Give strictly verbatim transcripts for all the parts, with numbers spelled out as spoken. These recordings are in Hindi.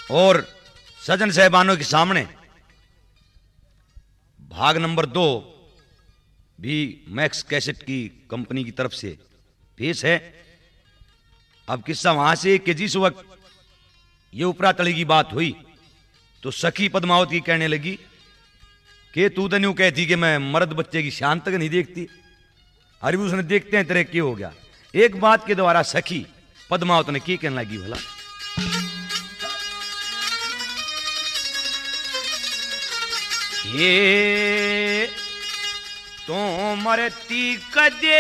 और सजन साहबानों के सामने भाग नंबर दो भी मैक्स कैसेट की कंपनी की तरफ से पेश है। अब किस्सा वहां से कि जिस वक्त ये उपरा तली की बात हुई तो सखी पद्मावती कहने लगी कि तू तो न्यू कहती कि मैं मर्द बच्चे की शान तक नहीं देखती, अरे उसने देखते हैं तेरे क्या हो गया। एक बात के द्वारा सखी पद्मावती ने की कहने लगी, भला ये तो मरती कदे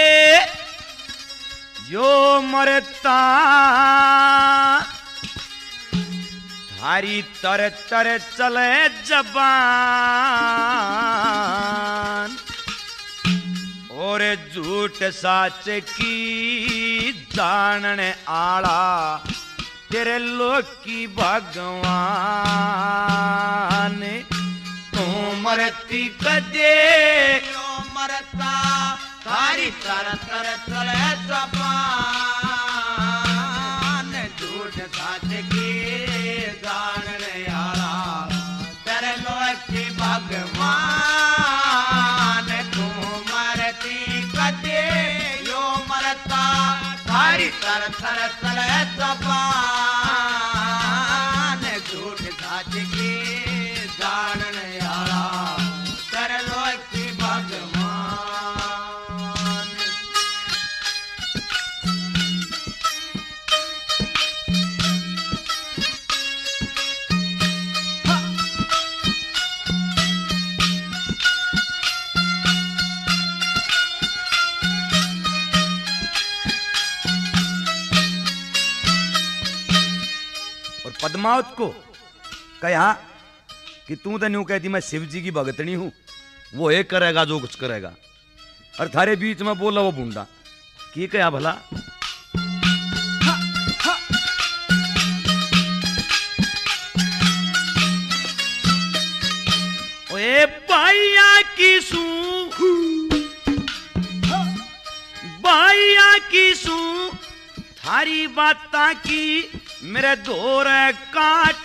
जो मरता थारी तर तर चले जबान और झूठ साच की जानने आला तेरे लोग की भगवान। तू मरती कदे जो मरता थारी तर तर चले जबान झूठ सच की जानने आला तेरे लोग की भगवान। तू मरती कदे जो मरता थारी तर तर चले जबान झूठ सच की जानने आला तेरे लोग की भगवान। और पद्मावत को कहा कि तू तो न्यू कहती मैं शिव जी की भगतनी हूं, वो एक करेगा जो कुछ करेगा, और थारे बीच में बोला वो बूंदा की कहा भला। ओए बाइया की सू बाइया की सू थारी बाता की मेरे दौर काट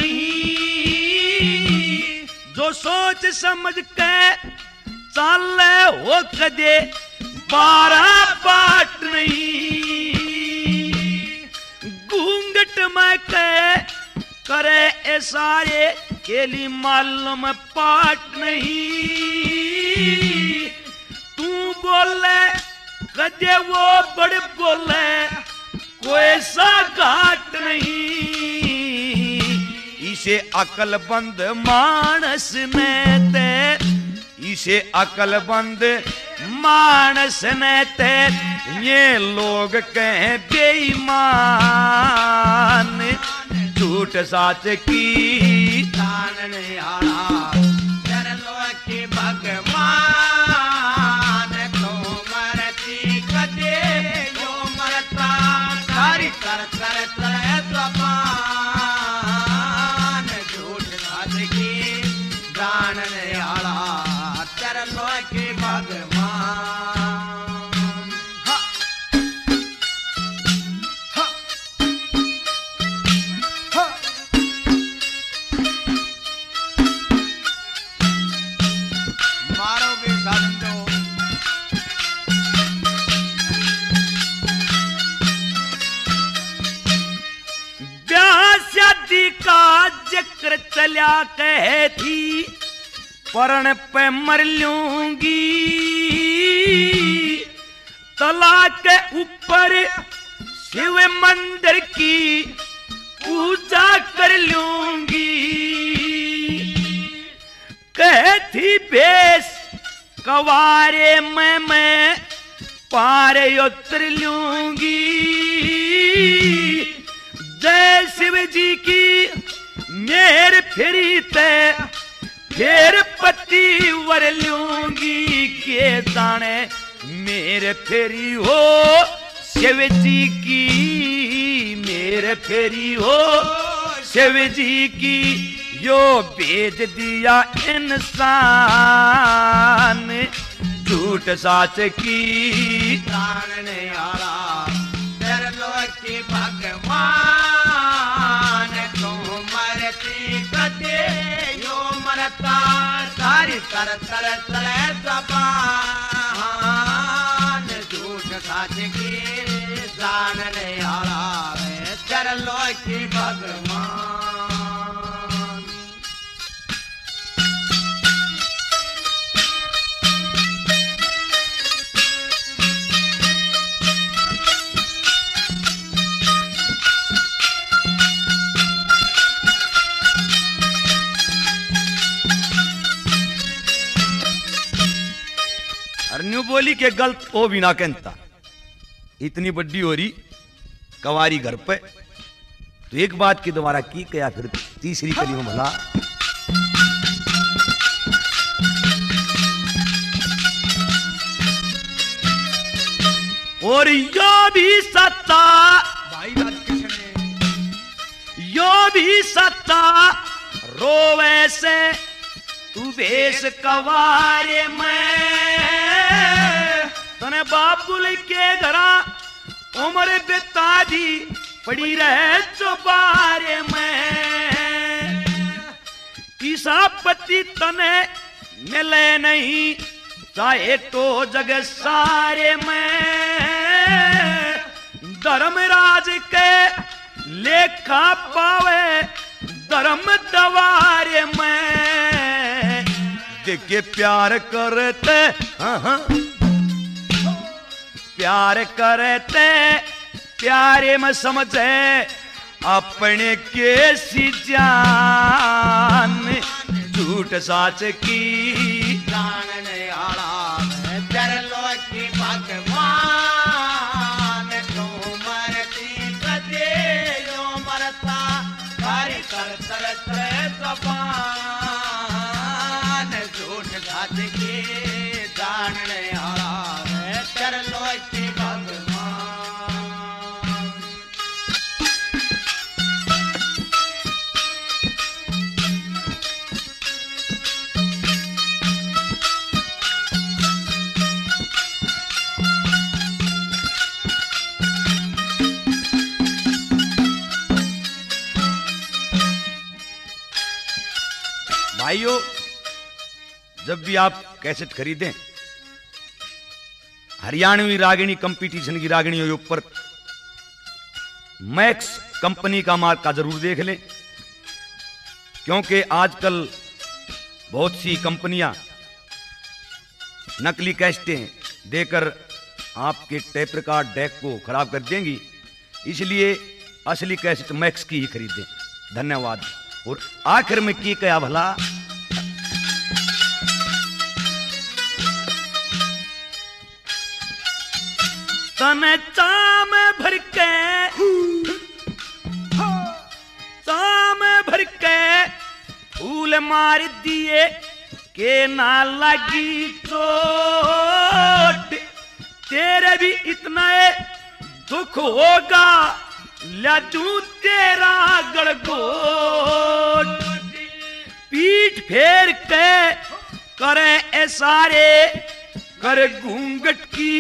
नहीं, जो सोच समझ के चाले हो कदे बारह बाट नहीं। घूंघट में के करे ए सारे केली मालूम पाट नहीं। तू बोले कदे वो बड़े बोले कोई सा घाट नहीं। इसे अकलबंद मानस ने ते इसे अकलबंद मानस ने ते ये लोग कहें बेईमान। झूठ साच की जानने आला तेरे लोग की भगवान। तू मरती कदे जो मरता थारी तर तर चले जबान झूठ सच की जानने आला तेरे लोग की भगवान। हा हा हा मारोगे साधो शादी का जिक्र चल्या कहे थी परण पे मर लूंगी। तला के ऊपर शिव मंदिर की पूजा कर लूंगी। कहे थी बेस कवारे में मैं पारे उतर लूंगी। जय शिव जी की मेर फिरी ते फिर पति वर लूंगी। के दाने मेरे फेरी हो शिव जी की मेरे फेरी हो शिव जी की। यो भेज दिया इंसान झूठ साच की जानने आला तेरे लोग की भगवान। तू तर तर तले जबान झूठ सच की जानने आला वे चरलो की भगवान। न्यू बोली के गलत ओ भी ना कहता, इतनी बड्डी हो रही कवारी घर पे, तो एक बात की दोबारा की क्या फिर तीसरी कली में भला और यो भी सत्ता भाई बात किसने यो भी सत्ता रोवे से तू भेष कवारे में तने बाबुल के घरा उम्र बेताजी पड़ी रहे चौबारे में ईसा पति तने मिले नहीं चाहे तो जग सारे में धर्मराज के लेखा पावे धर्म दवारे में देखे प्यार करते हाँ हाँ प्यार करते प्यारे में समझे अपने कैसी जान झूठ साच की जानने आला चरलो की भगवान तू मरती कदे यो मरता हरि कर तर तर जबान झूठ सच की जानने आला चरलो की भगवान। भाइयों, जब भी आप कैसेट खरीदें हरियाणवी रागिणी कंपटीशन की रागिणियों के ऊपर मैक्स कंपनी का मार्का जरूर देख लें, क्योंकि आजकल बहुत सी कंपनियां नकली कैसेटें देकर आपके टेप रिकॉर्ड डेक को खराब कर देंगी, इसलिए असली कैसेट मैक्स की ही खरीदें। धन्यवाद। और आखिर में की कया भला तने चाम भर के चाम भर के फूल मार दिए के ना लगी चोट तेरे भी इतना दुख होगा लाजू तेरा गड़गोट पीठ फेर के करे ऐसारे कर घूंघट की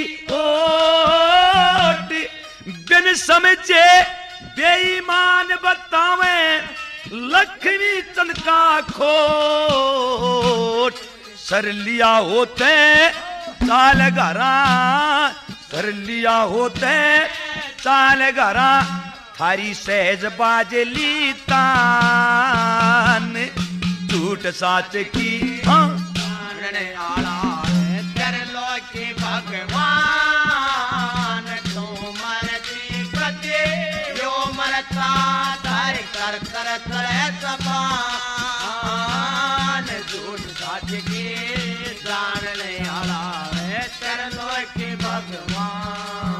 ओट बिन समझे बेईमान बतावे लक्ष्मी चंद का खोट सर लिया होते चाल घरा सर लिया होते चाल घरा थारी सहज बाजली तान झूठ साच की हाँ जानने आला चरलो की भगवान तू मरती कदे यो मरता धर कर कर कर जबान झूठ सच की जानने आला चरलो की भगवान।